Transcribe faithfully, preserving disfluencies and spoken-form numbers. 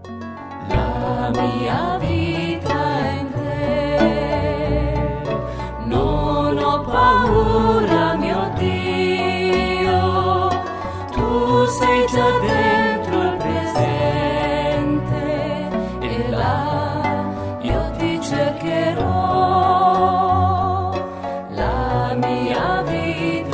La mia vita è in te, non ho paura, mio Dio, tu sei già dentro il presente e là io ti cercherò. La mia vita